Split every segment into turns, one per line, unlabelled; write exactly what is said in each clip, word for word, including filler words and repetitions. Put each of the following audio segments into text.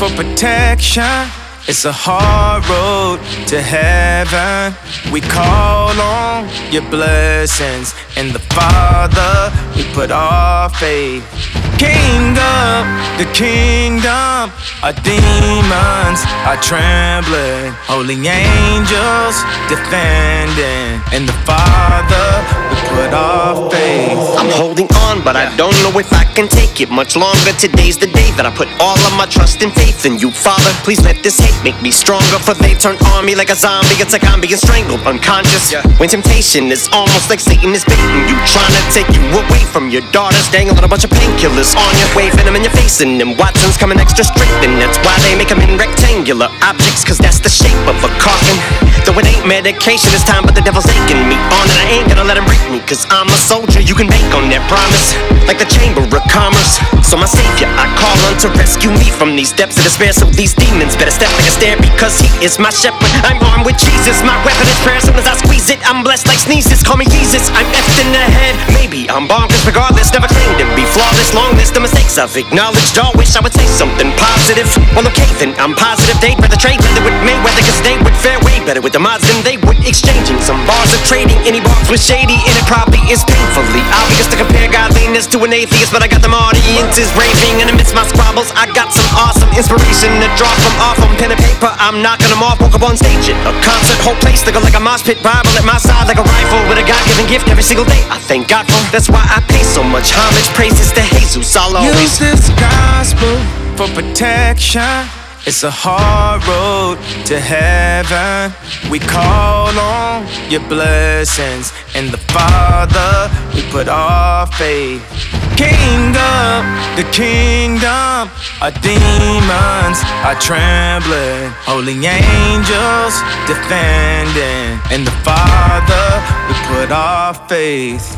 for protection. It's a hard road to heaven. We call on your blessings. In the Father, we put our faith. King of the kingdom, our demons are trembling. Holy angels defending. In the Father, we put our faith.
I'm holding on, but I don't know if I can take it much longer. Today's the day that I put all of my trust and faith in you, Father. Please let this hate make me stronger, for they turn on me like a zombie. It's like I'm being strangled, unconscious. Yeah. When temptation is almost like Satan is baiting you, trying to take you away from your daughters, dangling a bunch of painkillers on you, waving them in your face, and them Watsons coming extra straight, and that's why they make them in rectangular objects, cause that's the shape of a coffin. Though it ain't medication this time, but the devil's aching me on, and I ain't gonna let him break me, cause I'm a soldier. You can bank on that promise, like the Chamber of Commerce. So my savior, I call on to rescue me from these depths of despair. So these demons better step like a stair, because he is my shepherd. I'm armed with Jesus, my weapon is prayer. As soon as I squeeze it, I'm blessed like sneezes. Call me Jesus, I'm effed in the head. Maybe I'm bonkers, regardless, never claimed to be flawless. Long list of mistakes I've acknowledged. All wish I would say something positive. Well, okay then, I'm positive they'd rather trade leather with Mayweather, cause they would fare way better with the mods than they would exchanging some bars of trading. Any box was shady, and it probably is painfully obvious to compare godliness to an atheist, but I got them audiences raving, and amidst my squabbles I got some awesome inspiration to draw from off on pen and paper. I'm knocking them off, woke up on stage at a concert, whole place looking like a mosh pit, Bible at my side like a rifle with a God-given gift every single day I thank God for. That's why I pay so much homage, praises to Jesus. I'll always
use this gospel for protection. It's a hard road to heaven. We call on your blessings. In the Father, we put our faith. King of the kingdom, our demons are trembling. Holy angels defending. In the Father, we put our faith.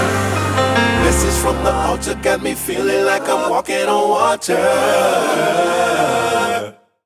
Got me feeling like I'm walking on water.